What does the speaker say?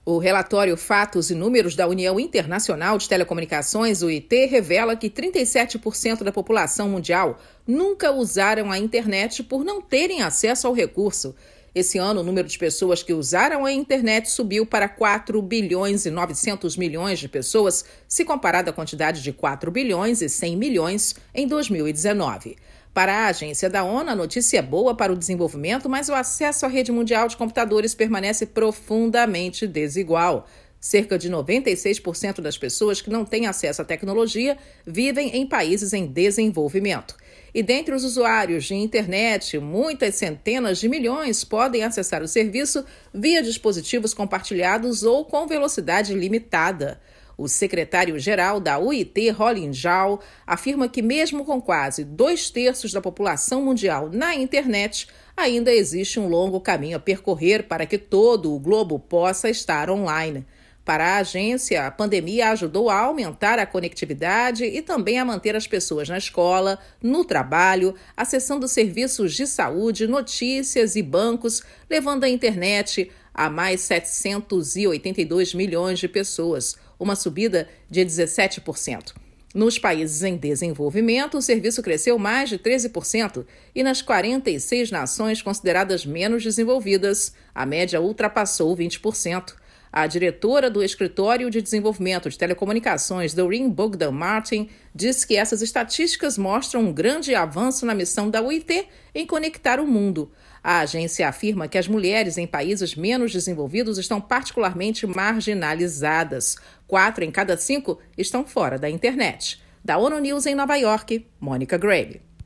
O relatório Fatos e Números da União Internacional de Telecomunicações, UIT, revela que 37% da população mundial nunca usaram a internet por não terem acesso ao recurso. Esse ano, o número de pessoas que usaram a internet subiu para 4 bilhões e 900 milhões de pessoas, se comparado à quantidade de 4 bilhões e 100 milhões em 2019. Para a agência da ONU, a notícia é boa para o desenvolvimento, mas o acesso à rede mundial de computadores permanece profundamente desigual. Cerca de 96% das pessoas que não têm acesso à tecnologia vivem em países em desenvolvimento. E dentre os usuários de internet, muitas centenas de milhões podem acessar o serviço via dispositivos compartilhados ou com velocidade limitada. O secretário-geral da UIT, Rolin Zhao, afirma que mesmo com quase 2/3 da população mundial na internet, ainda existe um longo caminho a percorrer para que todo o globo possa estar online. Para a agência, a pandemia ajudou a aumentar a conectividade e também a manter as pessoas na escola, no trabalho, acessando serviços de saúde, notícias e bancos, levando a internet a mais 782 milhões de pessoas, uma subida de 17%. Nos países em desenvolvimento, o serviço cresceu mais de 13% e nas 46 nações consideradas menos desenvolvidas, a média ultrapassou 20%. A diretora do Escritório de Desenvolvimento de Telecomunicações, Doreen Bogdan-Martin, disse que essas estatísticas mostram um grande avanço na missão da UIT em conectar o mundo. A agência afirma que as mulheres em países menos desenvolvidos estão particularmente marginalizadas. 4 em cada 5 estão fora da internet. Da ONU News em Nova York, Mônica Grayle.